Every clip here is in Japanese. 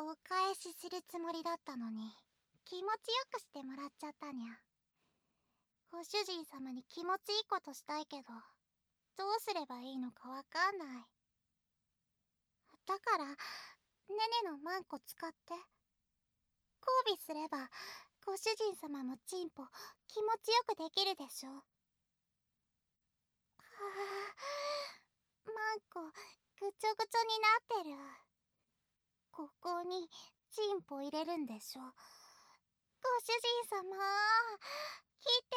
お返しするつもりだったのに、気持ちよくしてもらっちゃったにゃ。ご主人様に気持ちいいことしたいけど、どうすればいいのかわかんない。だから、ねねのマンコ使って。交尾すれば、ご主人様もチンポ気持ちよくできるでしょ。はあ、マンコ、ぐちょぐちょになってる。ここにチンポ入れるんでしょ。ご主人様、来て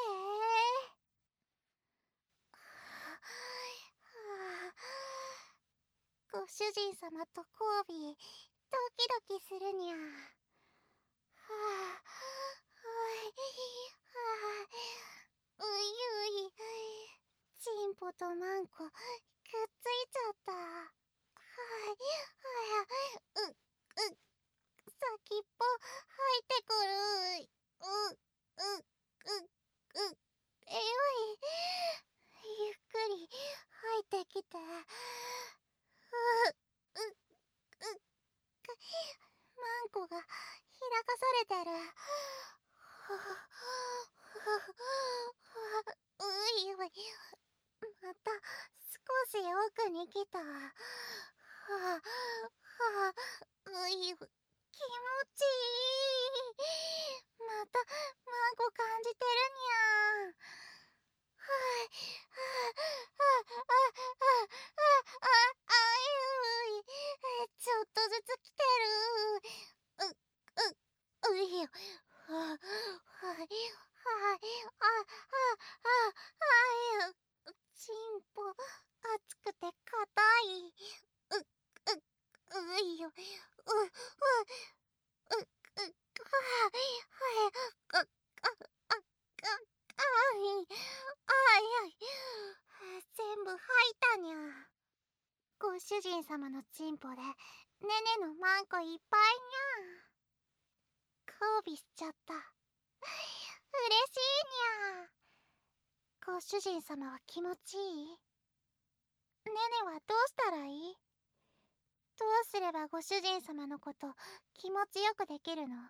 ご主人様と交尾、ドキドキするにゃ。ういうい、チンポとマンコくっついちゃった。先っぽ入ってくる。えよい。ゆっくり入ってきて。マンコが開かされてる。ういうい。また少し奥に来た。ういう、気持ちいい。またマンコ感じてるにゃ。ちょっとずつ来てる。ういよ。チンポ、熱くて硬い。ういよ。全部吐いたにゃ。ご主人様のチンポでねねのマンコいっぱいにゃ。交尾しちゃった。嬉しいにゃ。ご主人様は気持ちいい？ねねはどうしたらいい？どうすればご主人様のこと気持ちよくできるの？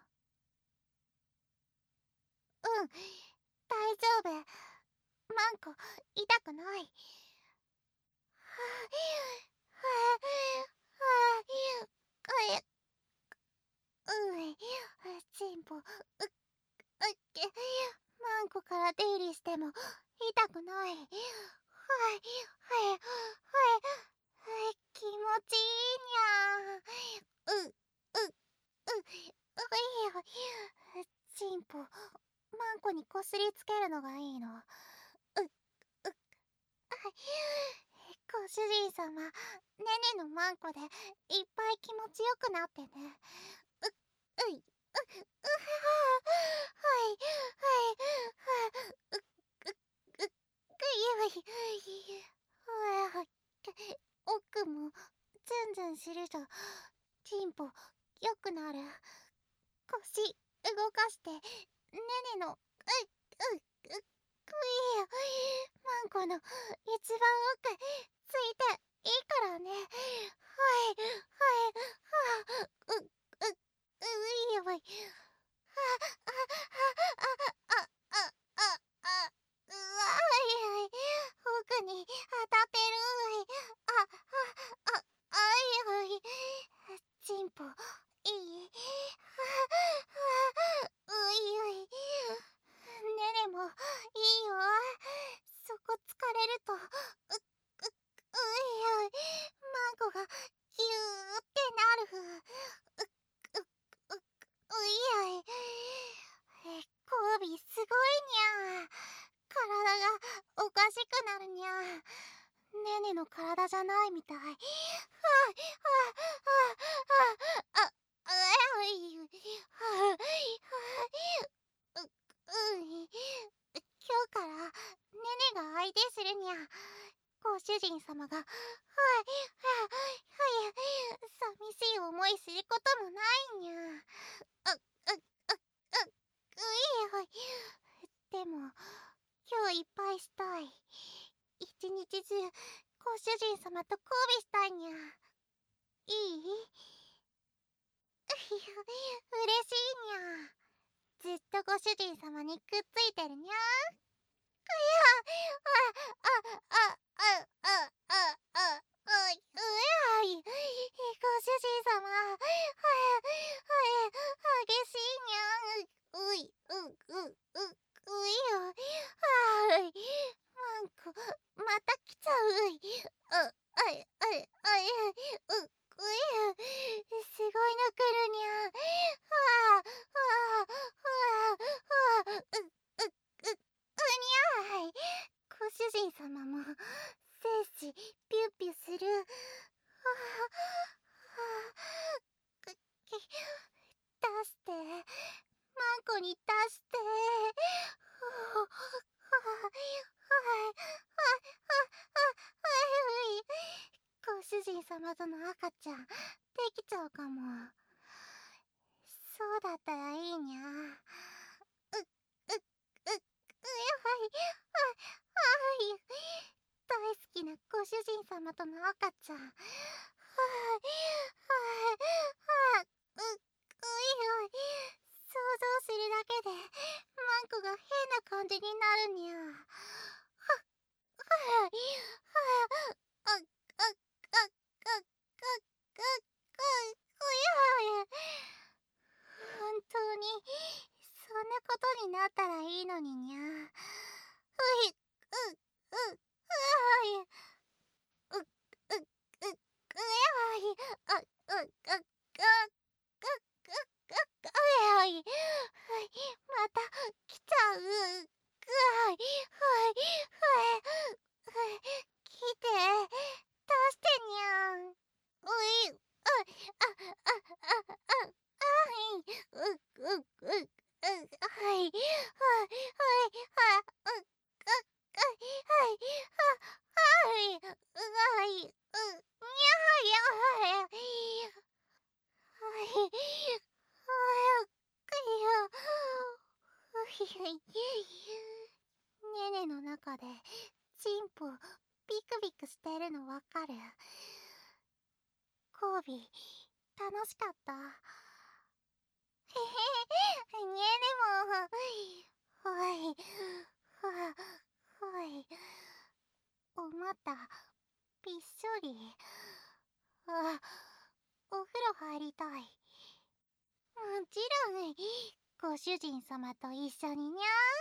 大丈夫。マンコ、痛くない。チンポ、マンコから出入りしても痛くない。気持ちいいにゃ。チンポ、マンコにこすりつけるのがいいの。ご主人様、ねねのマンコでいっぱい気持ちよくなってね。奥もズンズンするとチンポよくなる。腰動かしてねねのマンコの一番奥ついていいからね。いよい。奥に当たってる。いよい。チンポいい？いよい。ねねもいいよ。そこ疲れるといよい。マンコがギューってなる。いよい。交尾すごいにゃ。体がおかしくなるにゃ。ねねの体じゃないみたい。今日からねねが相手するにゃ。ご主人様が寂しい思いすることもないにゃ。でも今日いっぱいしたい。一日中ご主人様と交尾したいにゃ。いい？ 嬉しいにゃ。ずっとご主人様にくっついてるにゃ。ご主人様、激しいにゃ。よ。マンコ、また来ちゃう。すごいの来るにゃ。にゃーい。ご主人様も精子ピュッピュする。出して、マンコに出して。ご主人様との赤ちゃんできちゃうかも。そうだったらいいにゃ。大好きなご主人様との赤ちゃん。想像するだけでマンコが変な感じになるにゃ。本当にそんなことになったらいいのににゃ。また来ちゃう。来て、出してにゃん。ねねの中でチンポビクビクしてるのわかる。コービー楽しかった。ねねもほいほいおまたびっしょり。お風呂入りたい。もちろんご主人様と一緒ににゃ。